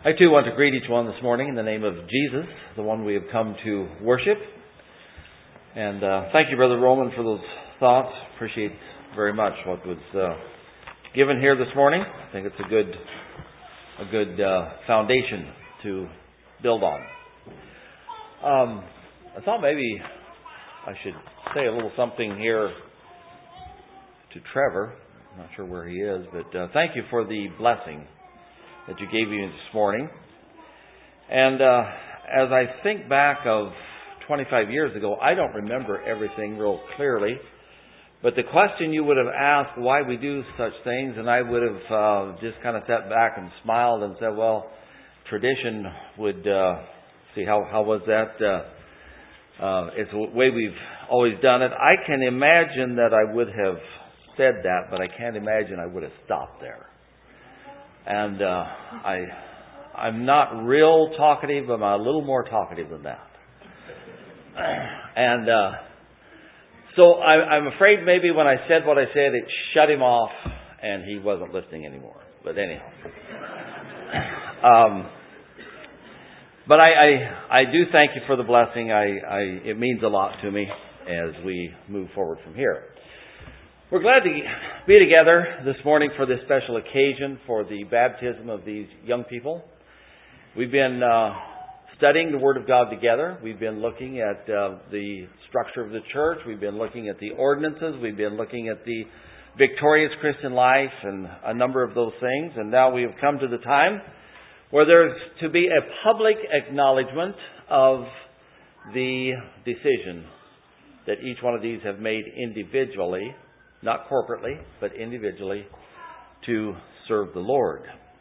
I too want to greet each one this morning in the name of Jesus, the one we have come to worship. And thank you, Brother Roman, for those thoughts. Appreciate very much what was given here this morning. I think it's a good foundation to build on. I thought maybe I should say a little something here to Trevor. I'm not sure where he is, but thank you for the blessing that you gave me this morning. And as I think back of 25 years ago, I don't remember everything real clearly. But the question you would have asked why we do such things, and I would have just kind of sat back and smiled and said, well, tradition would, see how was that? It's the way we've always done it. I can imagine that I would have said that, but I can't imagine I would have stopped there. And I'm not real talkative, but I'm a little more talkative than that. And so I'm afraid maybe when I said what I said, it shut him off and he wasn't listening anymore. But anyhow. But I do thank you for the blessing. It means a lot to me as we move forward from here. We're glad to be together this morning for this special occasion for the baptism of these young people. We've been studying the Word of God together. We've been looking at the structure of the church. We've been looking at the ordinances. We've been looking at the victorious Christian life and a number of those things. And now we have come to the time where there's to be a public acknowledgement of the decision that each one of these have made individually, not corporately, but individually, to serve the Lord.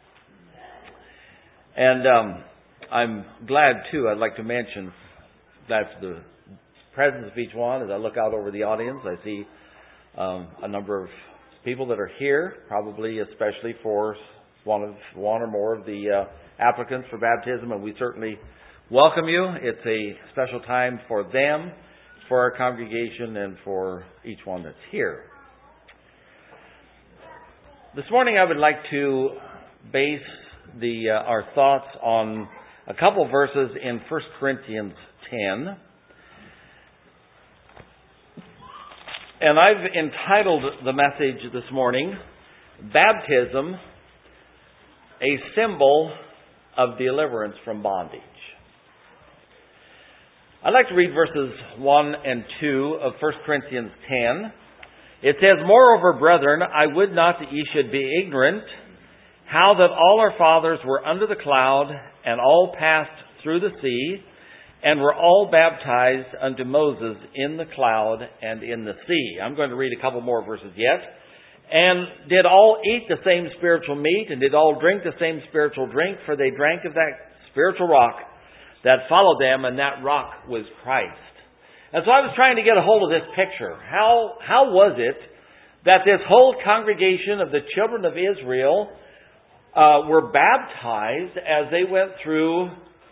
And I'm glad, too, I'd like to mention that the presence of each one, as I look out over the audience, I see a number of people that are here, probably especially for one or more of the applicants for baptism, and we certainly welcome you. It's a special time for them, for our congregation, and for each one that's here. This morning I would like to base our thoughts on a couple verses in 1 Corinthians 10. And I've entitled the message this morning, Baptism, a Symbol of Deliverance from Bondage. I'd like to read verses 1 and 2 of 1 Corinthians 10. It says, Moreover, brethren, I would not that ye should be ignorant, how that all our fathers were under the cloud, and all passed through the sea, and were all baptized unto Moses in the cloud and in the sea. I'm going to read a couple more verses yet. And did all eat the same spiritual meat, and did all drink the same spiritual drink, for they drank of that spiritual rock that followed them, and that rock was Christ. And so I was trying to get a hold of this picture. How was it that this whole congregation of the children of Israel were baptized as they went through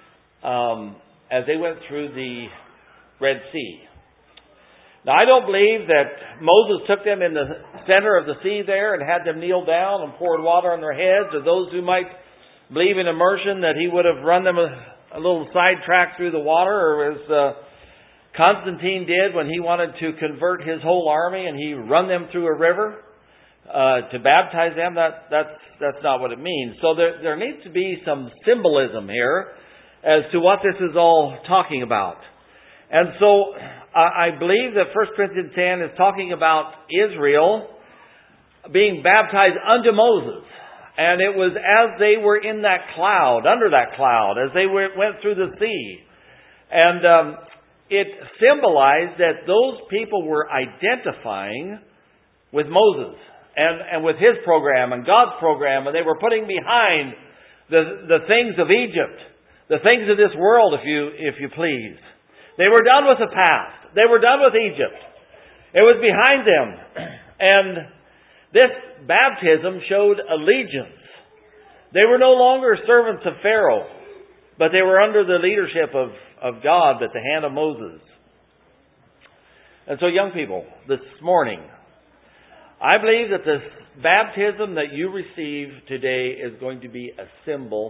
the Red Sea? Now, I don't believe that Moses took them in the center of the sea there and had them kneel down and poured water on their heads, or those who might believe in immersion that he would have run them a little sidetrack through the water, or as Constantine did when he wanted to convert his whole army and he run them through a river to baptize them. That's not what it means. So there needs to be some symbolism here as to what this is all talking about. And so I believe that 1 Corinthians 10 is talking about Israel being baptized unto Moses. And it was as they were in that cloud, under that cloud, as they went through the sea. And it symbolized that those people were identifying with Moses and with his program and God's program, and they were putting behind the things of Egypt, the things of this world, if you please. They were done with the past. They were done with Egypt. It was behind them. And this baptism showed allegiance. They were no longer servants of Pharaoh, but they were under the leadership of God at the hand of Moses. And so, young people, this morning, I believe that this baptism that you receive today is going to be a symbol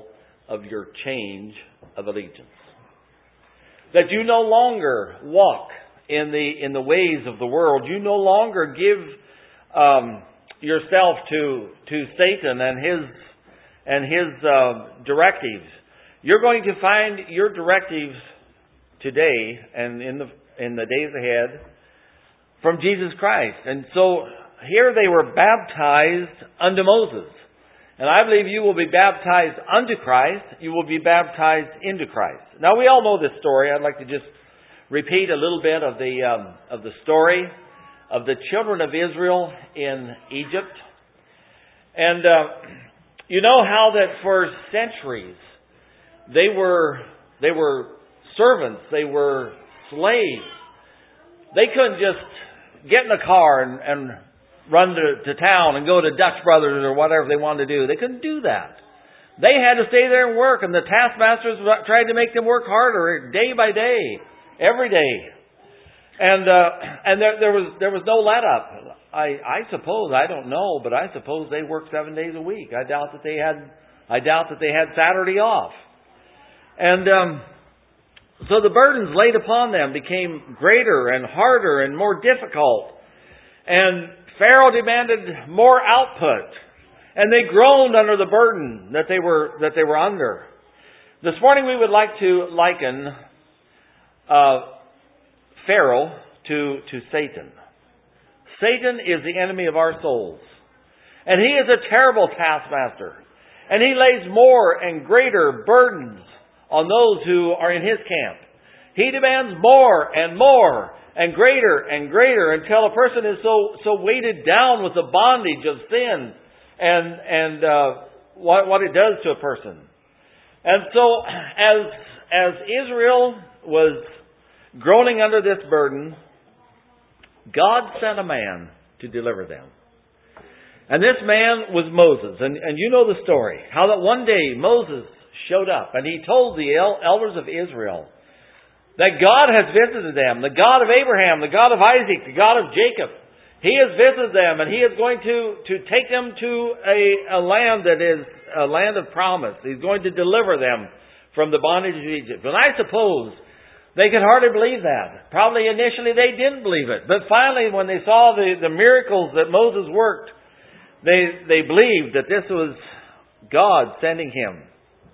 of your change of allegiance. That you no longer walk in the ways of the world. You no longer give yourself to Satan and his directives. You're going to find your directives today and in the days ahead from Jesus Christ. And so here they were baptized unto Moses. And I believe you will be baptized unto Christ. You will be baptized into Christ. Now we all know this story. I'd like to just repeat a little bit of the story of the children of Israel in Egypt. And you know how that for centuries they were servants. They were slaves. They couldn't just get in a car and run to town and go to Dutch Brothers or whatever they wanted to do. They couldn't do that. They had to stay there and work, and the taskmasters tried to make them work harder day by day, every day. And there was no let up. I suppose, I don't know, but I suppose they worked 7 days a week. I doubt that they had Saturday off. And so the burdens laid upon them became greater and harder and more difficult. And Pharaoh demanded more output, and they groaned under the burden that they were under. This morning we would like to liken Pharaoh to Satan. Satan is the enemy of our souls, and he is a terrible taskmaster, and he lays more and greater burdens on those who are in his camp. He demands more and more and greater until a person is so weighted down with the bondage of sin and what it does to a person. And so as Israel was groaning under this burden, God sent a man to deliver them. And this man was Moses. And you know the story. How that one day Moses showed up and he told the elders of Israel that God has visited them, the God of Abraham, the God of Isaac, the God of Jacob. He has visited them, and He is going to take them to a land that is a land of promise. He's going to deliver them from the bondage of Egypt. And I suppose they could hardly believe that. Probably initially they didn't believe it. But finally, when they saw the miracles that Moses worked, they believed that this was God sending him.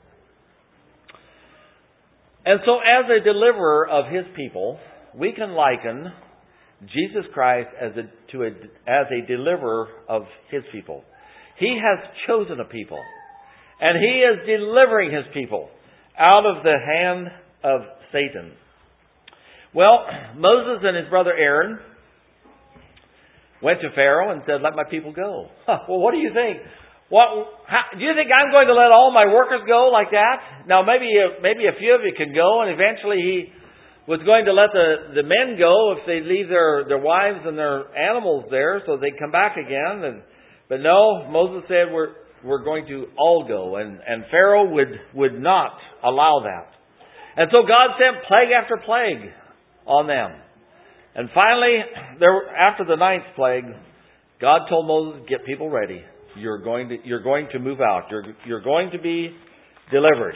And so as a deliverer of His people, we can liken Jesus Christ as a deliverer of His people. He has chosen a people, and He is delivering His people out of the hand of Satan. Well, Moses and his brother Aaron went to Pharaoh and said, "Let my people go." Well, what do you think? Do you think I'm going to let all my workers go like that? Now, maybe a few of you can go, and eventually he was going to let the men go if they leave their wives and their animals there, so they'd come back again. But no, Moses said we're going to all go, and Pharaoh would not allow that. And so God sent plague after plague on them. And finally, after the 9th plague, God told Moses, "Get people ready. You're going to move out. You're going to be delivered."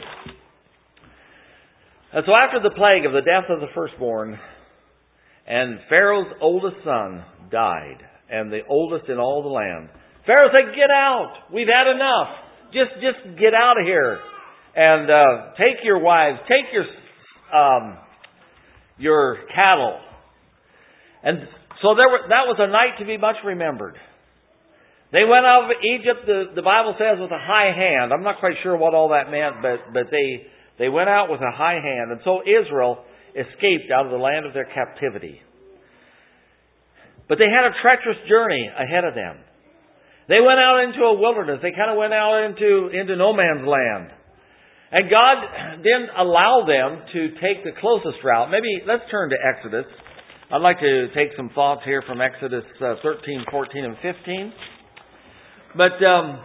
And so after the plague of the death of the firstborn, and Pharaoh's oldest son died, and the oldest in all the land, Pharaoh said, "Get out. We've had enough. Just get out of here, and take your wives, take your cattle." And so that was a night to be much remembered. They went out of Egypt, the Bible says, with a high hand. I'm not quite sure what all that meant, but they went out with a high hand. And so Israel escaped out of the land of their captivity. But they had a treacherous journey ahead of them. They went out into a wilderness. They kind of went out into no man's land. And God didn't allow them to take the closest route. Maybe let's turn to Exodus. I'd like to take some thoughts here from Exodus 13, 14, and 15. But, let's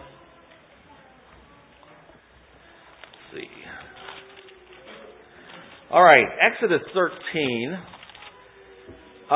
see. All right, Exodus 13,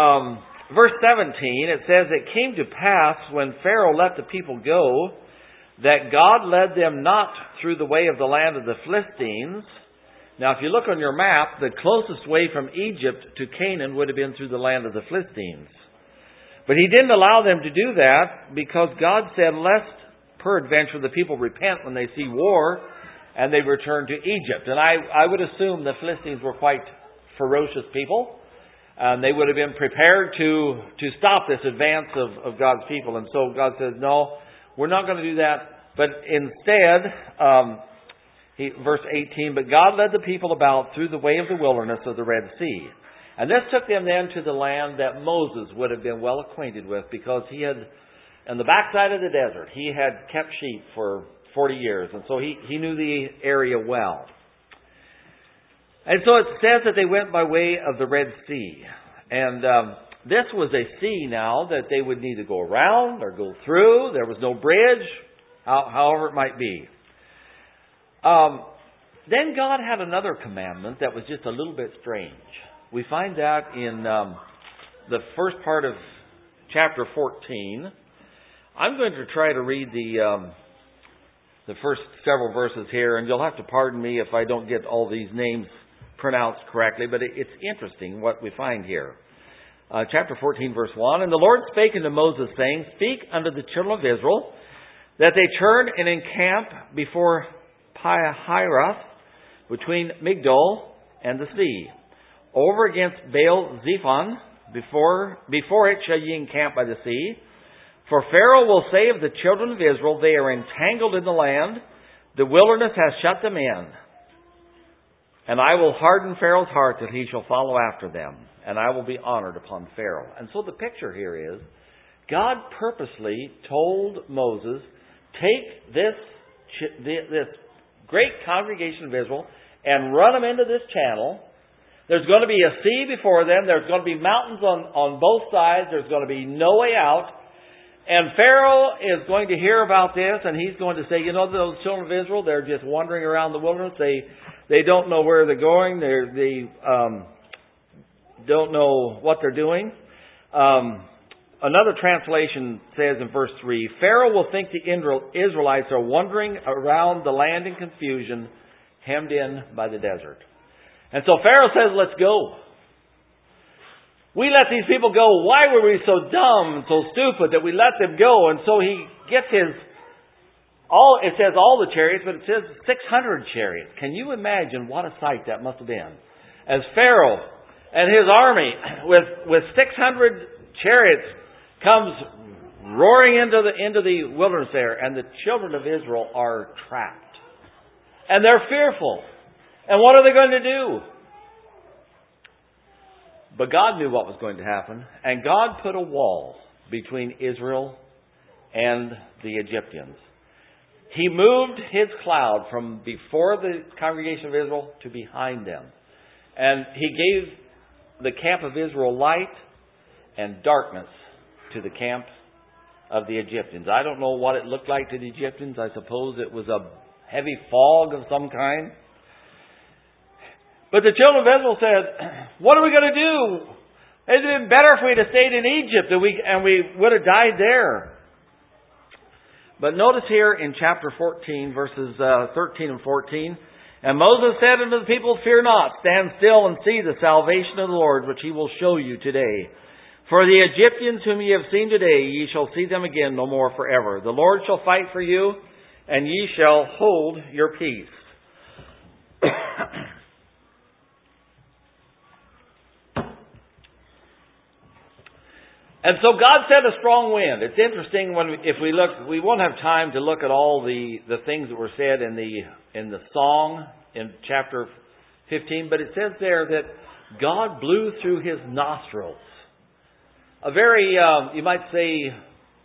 verse 17, it says, "It came to pass when Pharaoh let the people go, that God led them not through the way of the land of the Philistines. Now, if you look on your map, the closest way from Egypt to Canaan would have been through the land of the Philistines. But He didn't allow them to do that because God said, lest peradventure the people repent when they see war and they return to Egypt. And I would assume the Philistines were quite ferocious people. And they would have been prepared to stop this advance of God's people. And so God says, no, we're not going to do that. But instead, verse 18, but God led the people about through the way of the wilderness of the Red Sea. And this took them then to the land that Moses would have been well acquainted with, because he had, on the backside of the desert, he had kept sheep for 40 years. And so he knew the area well. And so it says that they went by way of the Red Sea. And this was a sea now that they would neither go around or go through. There was no bridge, however it might be. Then God had another commandment that was just a little bit strange. We find that in the first part of chapter 14. I'm going to try to read the first several verses here, and you'll have to pardon me if I don't get all these names pronounced correctly, but it's interesting what we find here. Chapter 14, verse 1, and the Lord spake unto Moses, saying, speak unto the children of Israel, that they turn and encamp before Pi-hahiroth, between Migdol and the sea, over against Baal-zephon, before it shall ye encamp by the sea. For Pharaoh will say of the children of Israel, they are entangled in the land, the wilderness hath shut them in. And I will harden Pharaoh's heart that he shall follow after them, and I will be honored upon Pharaoh. And so the picture here is, God purposely told Moses, take this great congregation of Israel and run them into this channel. There's going to be a sea before them. There's going to be mountains on both sides. There's going to be no way out. And Pharaoh is going to hear about this, and he's going to say, you know, those children of Israel, they're just wandering around the wilderness. They don't know where they're going. They don't know what they're doing. Another translation says in verse 3, Pharaoh will think the Israelites are wandering around the land in confusion, hemmed in by the desert. And so Pharaoh says, let's go. We let these people go. Why were we so dumb and so stupid that we let them go? And so he gets it says all the chariots, but it says 600 chariots. Can you imagine what a sight that must have been? As Pharaoh and his army with 600 chariots comes roaring into the wilderness there, and the children of Israel are trapped. And they're fearful. And what are they going to do? But God knew what was going to happen, and God put a wall between Israel and the Egyptians. He moved His cloud from before the congregation of Israel to behind them. And He gave the camp of Israel light and darkness to the camp of the Egyptians. I don't know what it looked like to the Egyptians. I suppose it was a heavy fog of some kind. But the children of Israel said, what are we going to do? It would have been better if we had stayed in Egypt and we would have died there. But notice here in chapter 14, verses 13 and 14, and Moses said unto the people, fear not, stand still and see the salvation of the Lord, which He will show you today. For the Egyptians whom ye have seen today, ye shall see them again no more forever. The Lord shall fight for you, and ye shall hold your peace. And so God sent a strong wind. It's interesting if we look, we won't have time to look at all the things that were said in the song in chapter 15, but it says there that God blew through His nostrils. A very, you might say,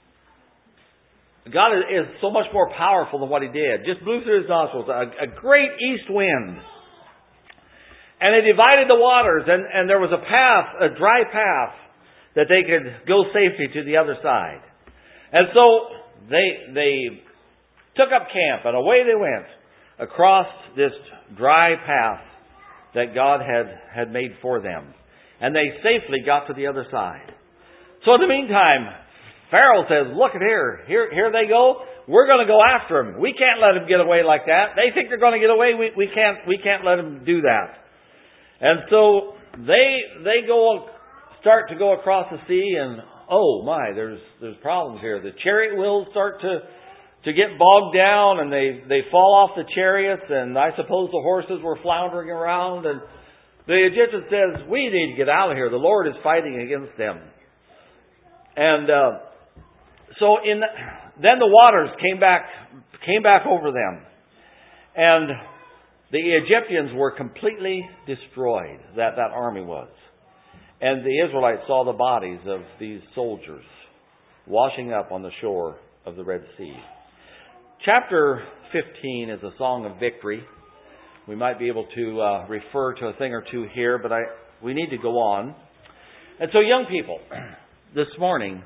God is so much more powerful than what He did. Just blew through His nostrils, a great east wind. And it divided the waters, and there was a path, a dry path, that they could go safely to the other side. And so they took up camp, and away they went across this dry path that God had made for them. And they safely got to the other side. So in the meantime, Pharaoh says, look at here they go. we're going to go after them. We can't let them get away like that. They think they're going to get away. We can't let them do that. And so they start to go across the sea, and oh my, there's problems here. The chariot wheels start to get bogged down, and they fall off the chariots, and I suppose the horses were floundering around, and the Egyptian says, we need to get out of here. The Lord is fighting against them. And then the waters came back over them. And the Egyptians were completely destroyed, that army was. And the Israelites saw the bodies of these soldiers washing up on the shore of the Red Sea. Chapter 15 is a song of victory. We might be able to refer to a thing or two here, but we need to go on. And so, young people, this morning,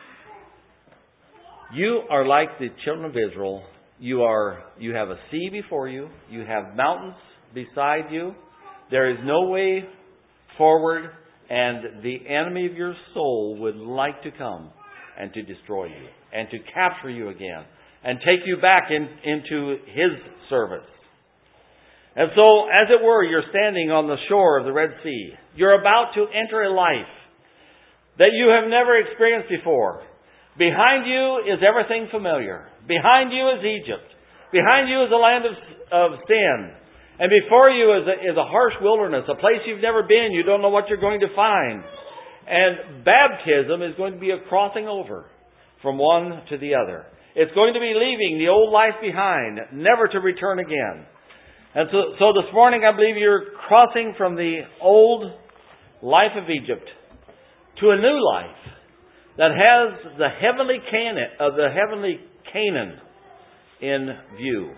you are like the children of Israel. You have a sea before you. You have mountains beside you. There is no way forward, and the enemy of your soul would like to come and to destroy you and to capture you again and take you back into his service. And so, as it were, you're standing on the shore of the Red Sea. You're about to enter a life that you have never experienced before. Behind you is everything familiar. Behind you is Egypt. Behind you is a land of sin. And before you is a harsh wilderness, a place you've never been. You don't know what you're going to find. And baptism is going to be a crossing over from one to the other. It's going to be leaving the old life behind, never to return again. And so this morning, I believe you're crossing from the old life of Egypt to a new life that has the heavenly Canaan in view.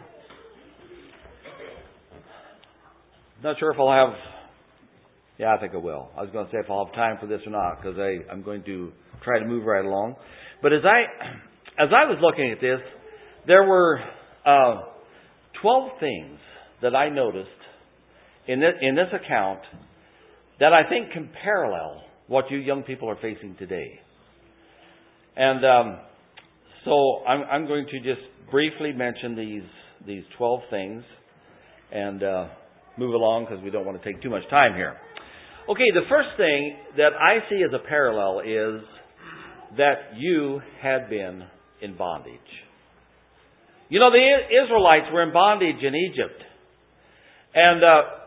Not sure if I'll have... Yeah, I think I will. I was going to say if I'll have time for this or not, because I'm going to try to move right along. But as I was looking at this, there were 12 things that I noticed in this account that I think can parallel what you young people are facing today. And so I'm going to just briefly mention these 12 things and move along because we don't want to take too much time here. Okay, the first thing that I see as a parallel is that you had been in bondage. You know, the Israelites were in bondage in Egypt. And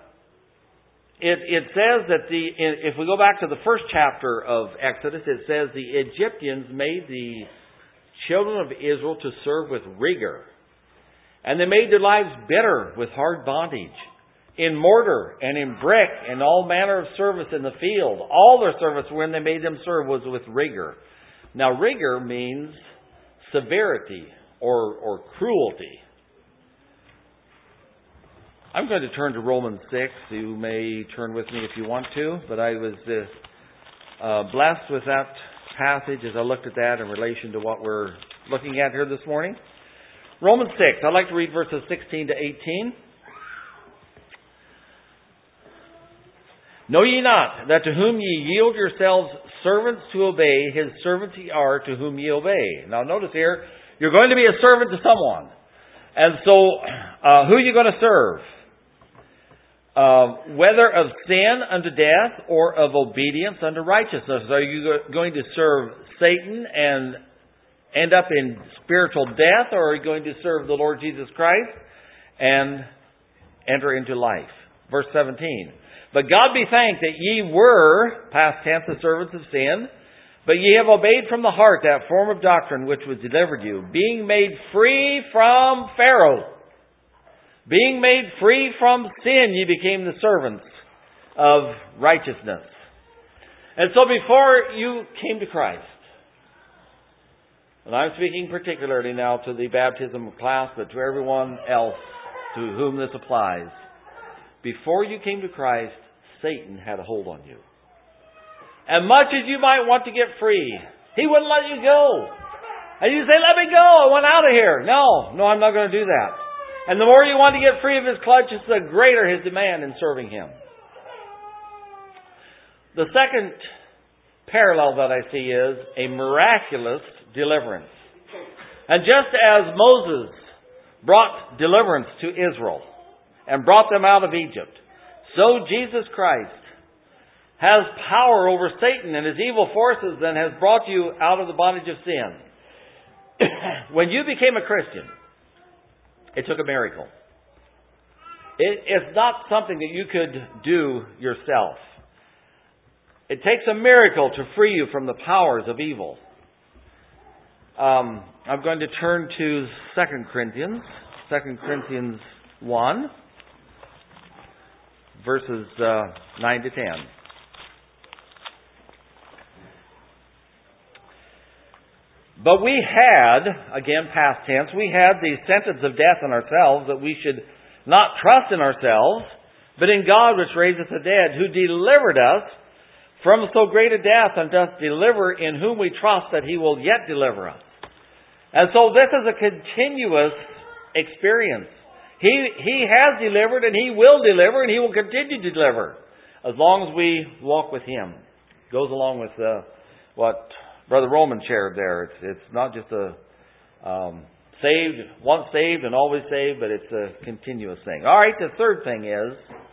it says that if we go back to the first chapter of Exodus, it says the Egyptians made the children of Israel to serve with rigor. And they made their lives bitter with hard bondage. In mortar and in brick and all manner of service in the field. All their service when they made them serve was with rigor. Now rigor means severity or cruelty. I'm going to turn to Romans 6. You may turn with me if you want to, but I was blessed with that passage as I looked at that in relation to what we're looking at here this morning. Romans 6. I'd like to read verses 16 to 18. Know ye not that to whom ye yield yourselves servants to obey, his servants ye are to whom ye obey. Now notice here, you're going to be a servant to someone. And so, who are you going to serve? Whether of sin unto death or of obedience unto righteousness. Are you going to serve Satan and end up in spiritual death, or are you going to serve the Lord Jesus Christ and enter into life? Verse 17. But God be thanked that ye were, past tense, the servants of sin, but ye have obeyed from the heart that form of doctrine which was delivered you, being made free from Pharaoh. Being made free from sin, ye became the servants of righteousness. And so before you came to Christ, and I'm speaking particularly now to the baptism class, but to everyone else to whom this applies, before you came to Christ, Satan had a hold on you. And much as you might want to get free, he wouldn't let you go. And you say, let me go, I want out of here. No, I'm not going to do that. And the more you want to get free of his clutches, the greater his demand in serving him. The second parallel that I see is a miraculous deliverance. And just as Moses brought deliverance to Israel and brought them out of Egypt, so Jesus Christ has power over Satan and his evil forces and has brought you out of the bondage of sin. When you became a Christian, it took a miracle. It's not something that you could do yourself. It takes a miracle to free you from the powers of evil. I'm going to turn to 2 Corinthians 1, verses 9 to 10. But we had, again past tense, we had the sentence of death on ourselves, that we should not trust in ourselves, but in God which raiseth the dead, who delivered us from so great a death, and doth deliver, in whom we trust that He will yet deliver us. And so this is a continuous experience. He has delivered, and He will deliver, and He will continue to deliver, as long as we walk with Him. Goes along with what Brother Roman shared there. It's not just a once saved and always saved, but it's a continuous thing. All right, the third thing is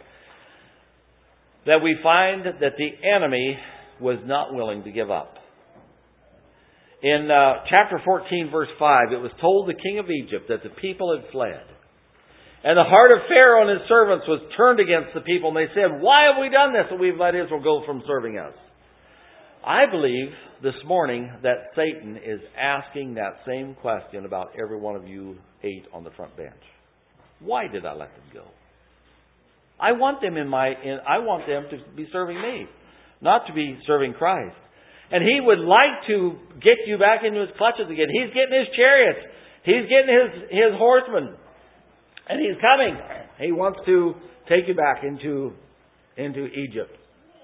that we find that the enemy was not willing to give up. In chapter 14, verse 5, it was told the king of Egypt that the people had fled. And the heart of Pharaoh and his servants was turned against the people, and they said, "Why have we done this, that we've let Israel go from serving us?" I believe this morning that Satan is asking that same question about every one of you 8 on the front bench. Why did I let them go? I want them I want them to be serving me, not to be serving Christ. And he would like to get you back into his clutches again. He's getting his chariots. He's getting his horsemen. And he's coming. He wants to take you back into Egypt.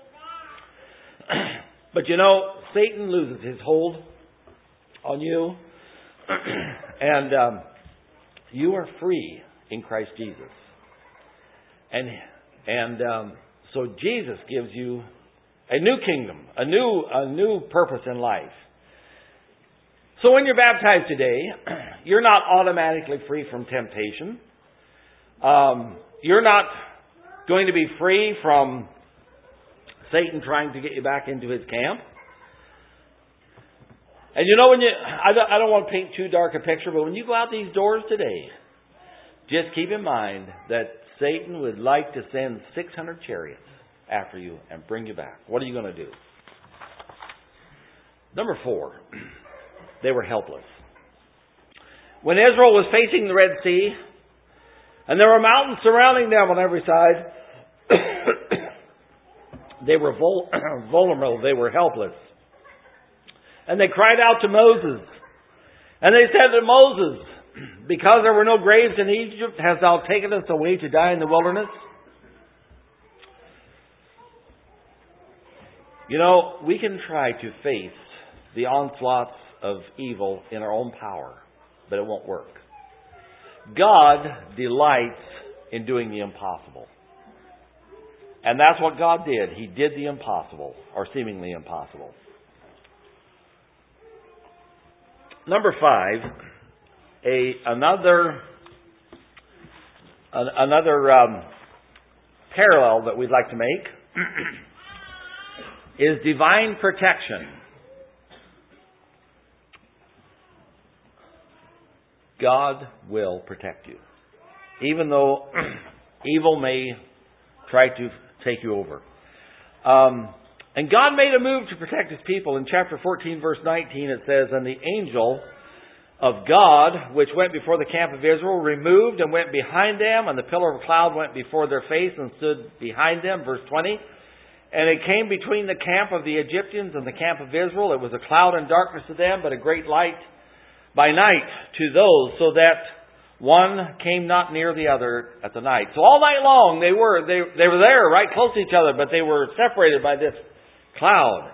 But you know, Satan loses his hold on you. And you are free in Christ Jesus. And so Jesus gives you a new kingdom, a new purpose in life. So when you're baptized today, you're not automatically free from temptation. You're not going to be free from Satan trying to get you back into his camp. And you know, I don't want to paint too dark a picture, but when you go out these doors today, just keep in mind that Satan would like to send 600 chariots after you and bring you back. What are you going to do? Number 4, they were helpless. When Israel was facing the Red Sea, and there were mountains surrounding them on every side, they were vulnerable. They were helpless. And they cried out to Moses. And they said to Moses, "Because there were no graves in Egypt, hast thou taken us away to die in the wilderness?" You know, we can try to face the onslaughts of evil in our own power, but it won't work. God delights in doing the impossible. And that's what God did. He did the impossible, or seemingly impossible. Number 5, another parallel that we'd like to make is divine protection. God will protect you, even though evil may try to take you over. And God made a move to protect His people. In chapter 14, verse 19, it says, "And the angel of God, which went before the camp of Israel, removed and went behind them, and the pillar of cloud went before their face and stood behind them." Verse 20, "And it came between the camp of the Egyptians and the camp of Israel. It was a cloud and darkness to them, but a great light by night to those, so that one came not near the other at the night." So all night long they were there, right close to each other, but they were separated by this cloud.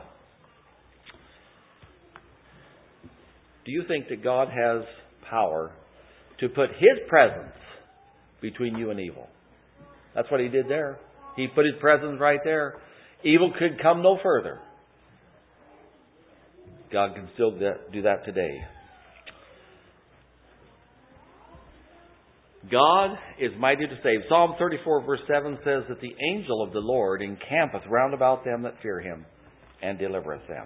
Do you think that God has power to put His presence between you and evil? That's what He did there. He put His presence right there. Evil could come no further. God can still do that today. God is mighty to save. Psalm 34 verse 7 says that the angel of the Lord encampeth round about them that fear Him, and delivereth them.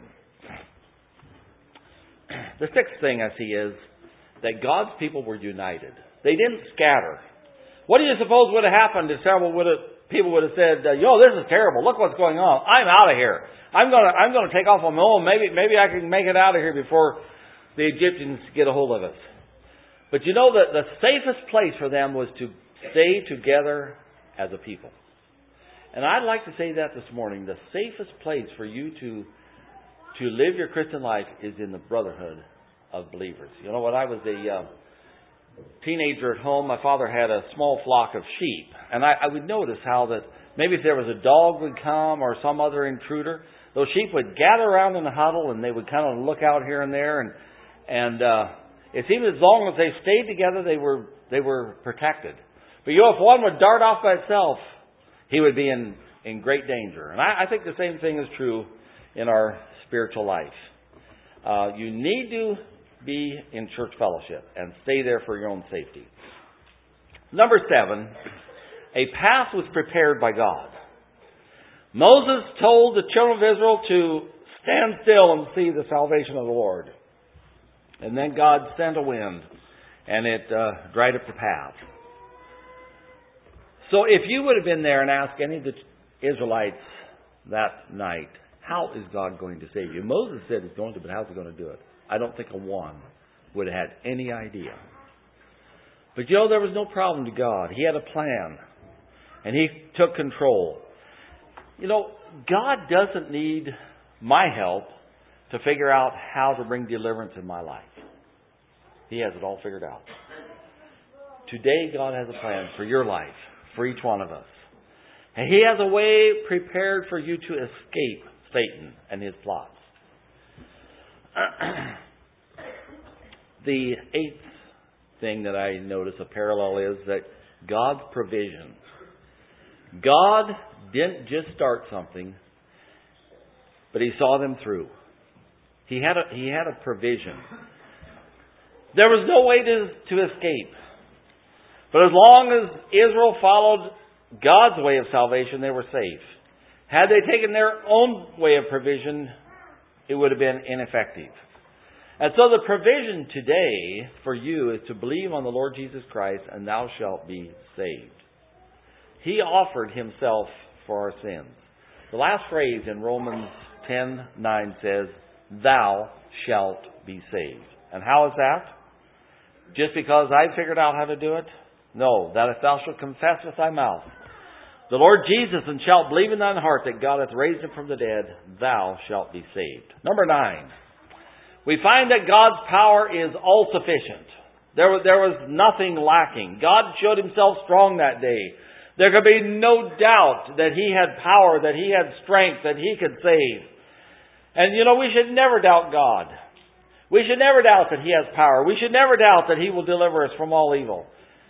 The sixth thing I see is that God's people were united. They didn't scatter. What do you suppose would have happened if people would have said, this is terrible. Look what's going on. I'm out of here. I'm going to take off on my own. Maybe I can make it out of here before the Egyptians get a hold of us. But you know that the safest place for them was to stay together as a people. And I'd like to say that this morning. The safest place for you to live your Christian life is in the brotherhood of believers. You know, when I was a teenager at home, my father had a small flock of sheep. And I would notice how that maybe if there was a dog would come or some other intruder, those sheep would gather around in the huddle and they would kind of look out here and there. And it seemed as long as they stayed together, they were protected. But if one would dart off by itself, he would be in great danger. And I think the same thing is true in our spiritual life. You need to be in church fellowship and stay there for your own safety. Number 7, a path was prepared by God. Moses told the children of Israel to stand still and see the salvation of the Lord. And then God sent a wind, and it dried up the path. So if you would have been there and asked any of the Israelites that night, how is God going to save you? Moses said He's going to, but how's He going to do it? I don't think a one would have had any idea. But there was no problem to God. He had a plan, and He took control. God doesn't need my help to figure out how to bring deliverance in my life. He has it all figured out. Today, God has a plan for your life, for each one of us. And He has a way prepared for you to escape Satan and his plots. The 8th thing that I notice, a parallel, is that God's provision. God didn't just start something, but He saw them through. He had a provision. There was no way to escape. But as long as Israel followed God's way of salvation, they were safe. Had they taken their own way of provision, it would have been ineffective. And so the provision today for you is to believe on the Lord Jesus Christ, and thou shalt be saved. He offered Himself for our sins. The last phrase in Romans 10:9 says, thou shalt be saved. And how is that? Just because I figured out how to do it? No, that if thou shalt confess with thy mouth the Lord Jesus, and shalt believe in thine heart that God hath raised Him from the dead, thou shalt be saved. Number 9. We find that God's power is all sufficient. There was nothing lacking. God showed Himself strong that day. There could be no doubt that He had power, that He had strength, that He could save. And we should never doubt God. We should never doubt that He has power. We should never doubt that He will deliver us from all evil.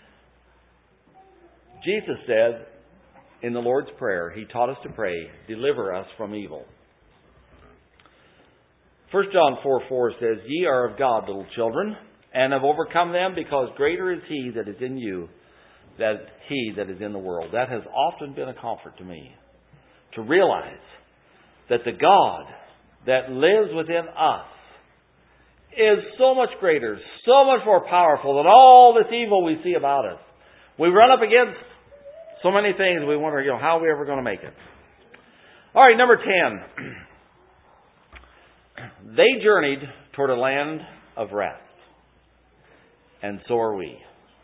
Jesus said in the Lord's Prayer, He taught us to pray, deliver us from evil. 1 John 4:4 says, ye are of God, little children, and have overcome them, because greater is He that is in you than he that is in the world. That has often been a comfort to me, to realize that the God that lives within us is so much greater, so much more powerful than all this evil we see about us. We run up against so many things, we wonder, how are we ever going to make it? All right, number 10. They journeyed toward a land of rest. And so are we.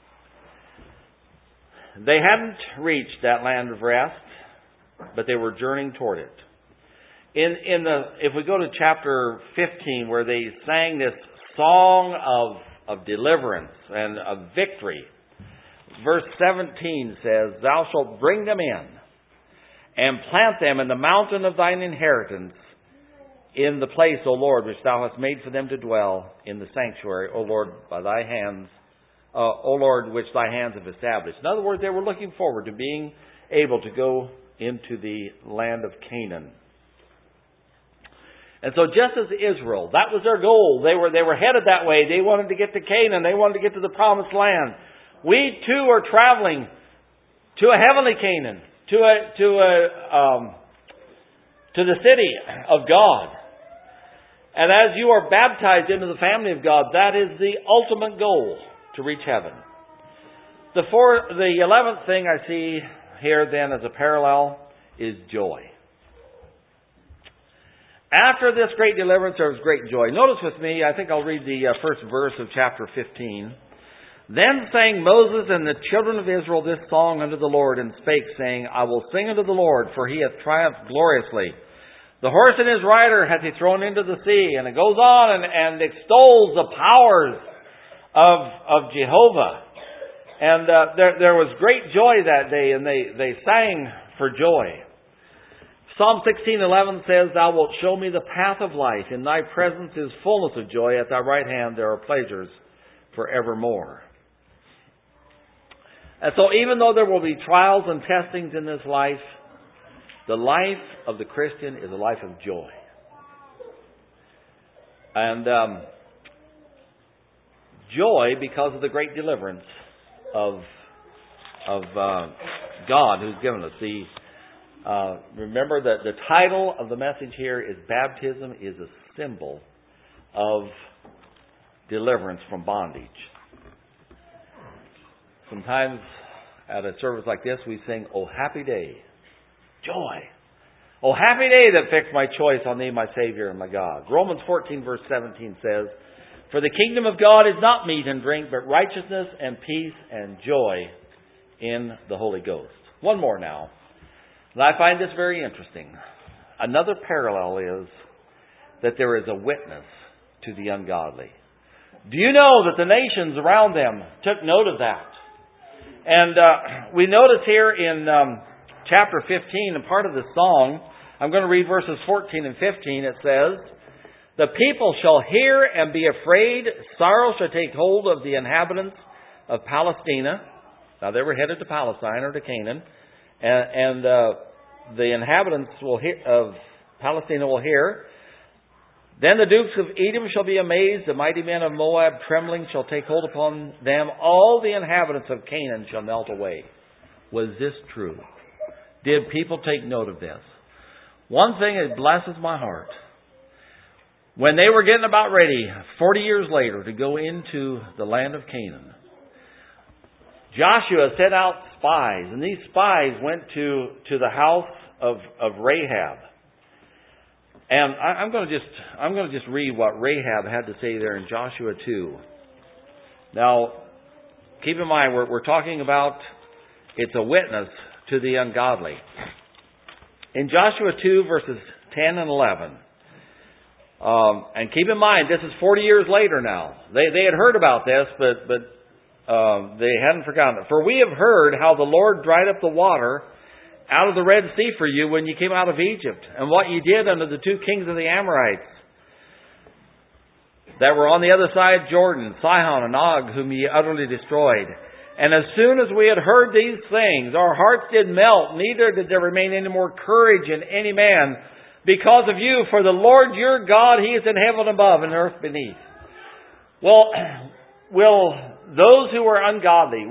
They hadn't reached that land of rest, but they were journeying toward it. If we go to chapter 15, where they sang this song of deliverance and of victory, verse 17 says, thou shalt bring them in and plant them in the mountain of thine inheritance, in the place, O Lord, which thou hast made for them to dwell, in the sanctuary, O Lord, by thy hands, O Lord, which thy hands have established. In other words, they were looking forward to being able to go into the land of Canaan. And so just as Israel, that was their goal. They were headed that way. They wanted to get to Canaan. They wanted to get to the promised land. We too are traveling to a heavenly Canaan, to the city of God. And as you are baptized into the family of God, that is the ultimate goal, to reach heaven. The 11th thing I see here then as a parallel is joy. After this great deliverance, there was great joy. Notice with me, I think I'll read the first verse of chapter 15. Then sang Moses and the children of Israel this song unto the Lord, and spake, saying, I will sing unto the Lord, for he hath triumphed gloriously. The horse and his rider hath he thrown into the sea. And it goes on and extols the powers of Jehovah. And there was great joy that day, and they sang for joy. Psalm 16:11 says, Thou wilt show me the path of life. In thy presence is fullness of joy. At thy right hand there are pleasures forevermore. And so even though there will be trials and testings in this life, the life of the Christian is a life of joy. And joy because of the great deliverance of God who's given us. Remember that the title of the message here is Baptism is a symbol of deliverance from bondage. Sometimes at a service like this we sing, O happy day, joy. O happy day that fixed my choice on Thee, my Savior and my God. Romans 14 verse 17 says, For the kingdom of God is not meat and drink, but righteousness and peace and joy in the Holy Ghost. One more now. And I find this very interesting. Another parallel is that there is a witness to the ungodly. Do you know that the nations around them took note of that? And we notice here in chapter 15, and part of the song, I'm going to read verses 14 and 15. It says, The people shall hear and be afraid. Sorrow shall take hold of the inhabitants of Palestina. Now they were headed to Palestine or to Canaan. And the inhabitants of Palestina will hear. Then the dukes of Edom shall be amazed. The mighty men of Moab trembling shall take hold upon them. All the inhabitants of Canaan shall melt away. Was this true? Did people take note of this? One thing that blesses my heart. When they were getting about ready, 40 years later, to go into the land of Canaan, Joshua sent out spies, and these spies went to the house of Rahab. And I'm going to just read what Rahab had to say there in Joshua 2. Now, keep in mind we're talking about it's a witness to the ungodly. In Joshua 2 verses 10 and 11. And keep in mind this is 40 years later now. They had heard about this, but they hadn't forgotten it. For we have heard how the Lord dried up the water out of the Red Sea for you when you came out of Egypt, and what you did unto the two kings of the Amorites that were on the other side of Jordan, Sihon and Og, whom ye utterly destroyed. And as soon as we had heard these things, our hearts did melt, neither did there remain any more courage in any man because of you. For the Lord your God, He is in heaven above and earth beneath. Well, will those who are ungodly,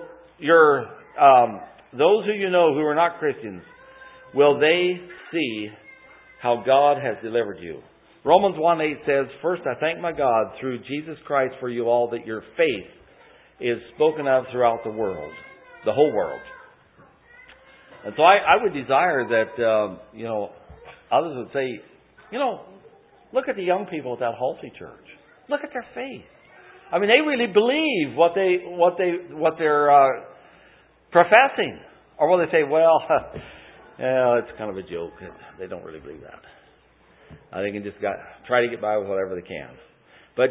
those who you know who are not Christians, will they see how God has delivered you? Romans 1:8 says, First I thank my God through Jesus Christ for you all, that your faith is spoken of throughout the world, the whole world. And so I would desire that, others would say, look at the young people at that Halsey church. Look at their faith. I mean, they really believe what they're professing. Or will they say, well, it's kind of a joke. They don't really believe that. They can just try to get by with whatever they can. But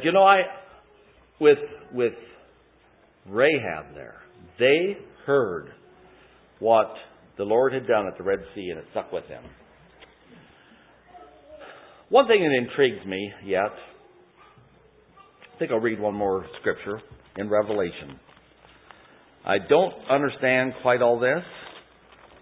with Rahab there, they heard what the Lord had done at the Red Sea, and it stuck with them. One thing that intrigues me yet, I think I'll read one more scripture in Revelation. I don't understand quite all this.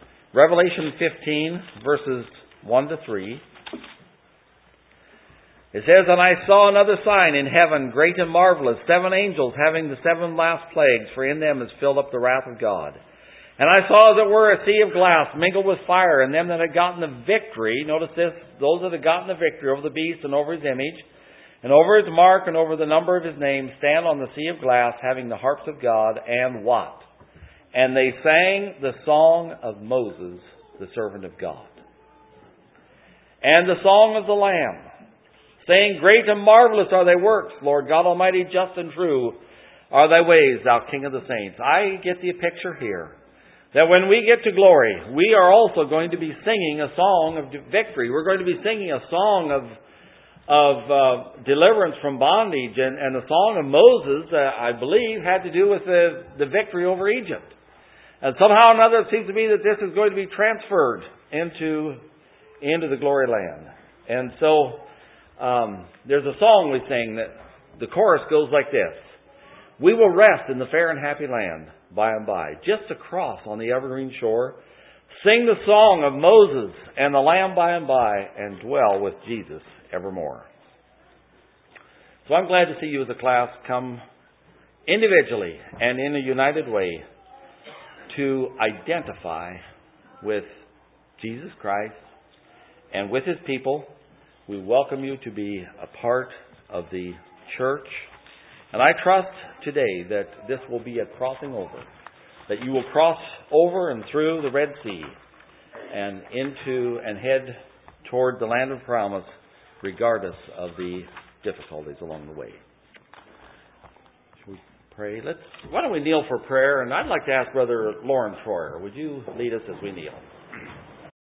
Revelation 15, verses 1 to 3. It says, "And I saw another sign in heaven, great and marvelous, 7 angels having the 7 last plagues, for in them is filled up the wrath of God. And I saw as it were a sea of glass mingled with fire, and them that had gotten the victory," notice this, "those that had gotten the victory over the beast and over his image, and over his mark and over the number of his name, stand on the sea of glass, having the harps of God, and what? And they sang the song of Moses, the servant of God, and the song of the Lamb, saying, Great and marvelous are thy works, Lord God Almighty, just and true are thy ways, thou King of the saints." I get the picture here that when we get to glory, we are also going to be singing a song of victory. We're going to be singing a song of deliverance from bondage. And the song of Moses, I believe, had to do with the victory over Egypt. And somehow or another, it seems to me that this is going to be transferred into the glory land. And so there's a song we sing that the chorus goes like this: "We will rest in the fair and happy land by and by, just across on the evergreen shore, sing the song of Moses and the Lamb by and by, and dwell with Jesus evermore." So I'm glad to see you as a class come individually and in a united way to identify with Jesus Christ and with His people. We welcome you to be a part of the church. And I trust today that this will be a crossing over, that you will cross over and through the Red Sea and into and head toward the land of promise, regardless of the difficulties along the way. Shall we pray? Why don't we kneel for prayer? And I'd like to ask Brother Lawrence Troyer, would you lead us as we kneel?